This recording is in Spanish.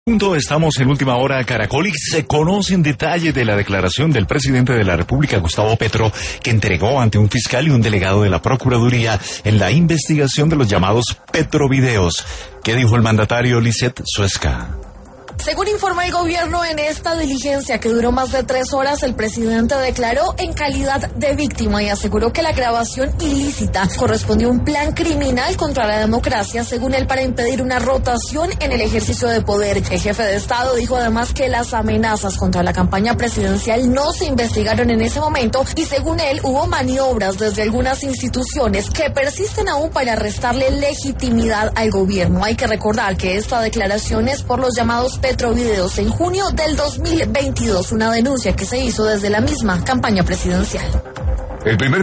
Estamos en Última Hora Caracol y se conoce en detalle de la declaración del presidente de la República, Gustavo Petro, que entregó ante un fiscal y un delegado de la Procuraduría en la investigación de los llamados Petrovideos. ¿Qué dijo el mandatario? Lisset Suezca. Según informa el gobierno, en esta diligencia que duró más de 3 horas, el presidente declaró en calidad de víctima y aseguró que la grabación ilícita correspondió a un plan criminal contra la democracia, según él, para impedir una rotación en el ejercicio de poder. El jefe de Estado dijo además que las amenazas contra la campaña presidencial no se investigaron en ese momento y, según él, hubo maniobras desde algunas instituciones que persisten aún para restarle legitimidad al gobierno. Hay que recordar que esta declaración es por los llamados Petrovideos en junio del 2022, una denuncia que se hizo desde la misma campaña presidencial. El primer